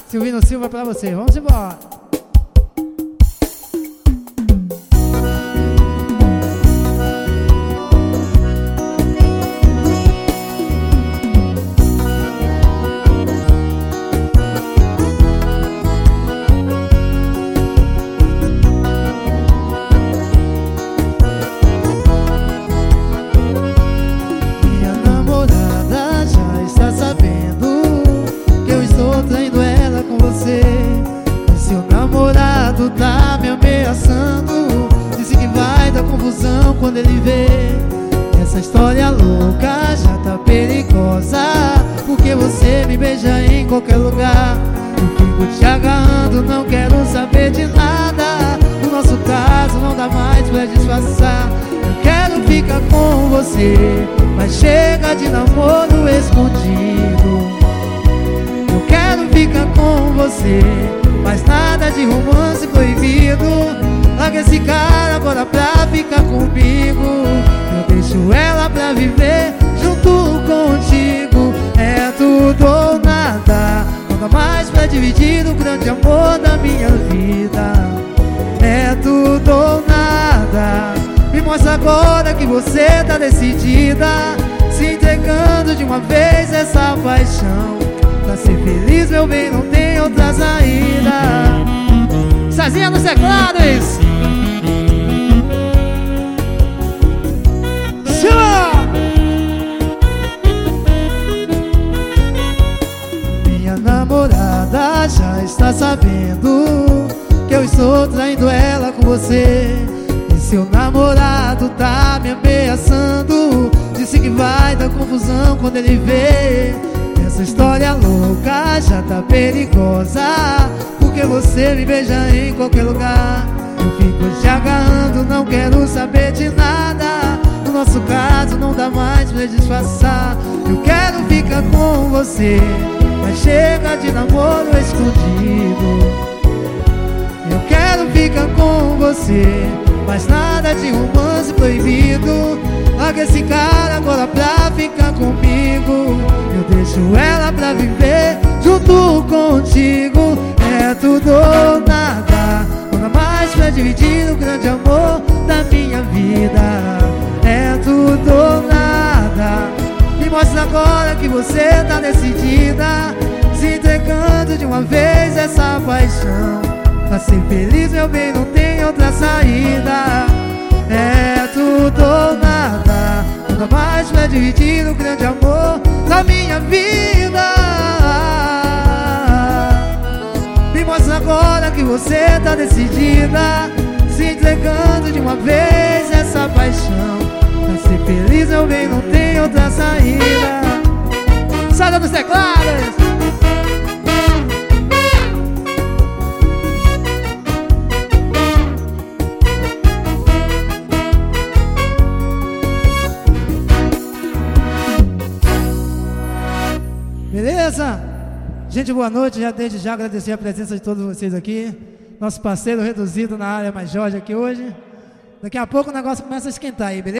Silvino Silva pra você, vamos embora. Seu namorado tá me ameaçando, disse que vai dar confusão quando ele vê. Essa história louca já tá perigosa, porque você me beija em qualquer lugar. Eu fico te agarrando, não quero saber de nada. No nosso caso não dá mais pra disfarçar. Eu quero ficar com você, mas chega de namoro escondido. Eu quero ficar com você, mas nada de romance proibido. Larga esse cara agora pra ficar comigo. Eu deixo ela pra viver junto contigo. É tudo ou nada, não dá mais pra dividir o grande amor da minha vida. É tudo ou nada. Me mostra agora que você tá decidida, se entregando de uma vez essa paixão. Pra ser feliz, meu bem, não tem outra saída. Cezinha nos teclados. Minha namorada já está sabendo que eu estou traindo ela com você. E seu namorado tá me ameaçando, disse que vai dar confusão quando ele vê. Essa história louca já tá perigosa, porque você me beija em qualquer lugar. Eu fico te agarrando, não quero saber de nada. No nosso caso não dá mais pra disfarçar. Eu quero ficar com você, mas chega de namoro escondido. Eu quero ficar com você, mas nada de romance proibido. Larga esse cara agora pra ficar comigo. Eu deixo ela pra viver junto contigo. É tudo ou nada, não dá mais pra dividir o grande amor da minha vida. É tudo ou nada. Me mostra agora que você tá decidida, se entregando de uma vez essa paixão. Pra ser feliz, meu bem, não tem outra saída. É tudo ou nada, não dá mais pra dividir o grande amor da minha vida. Me mostra agora que você tá decidida, se entregando de uma vez essa paixão. Pra ser feliz, meu bem, não tem outra saída. Sai dos teclados. Beleza? Gente, boa noite. Já desde já agradecer a presença de todos vocês aqui. Nosso parceiro reduzido na área mais Jorge aqui hoje. Daqui a pouco o negócio começa a esquentar aí, beleza?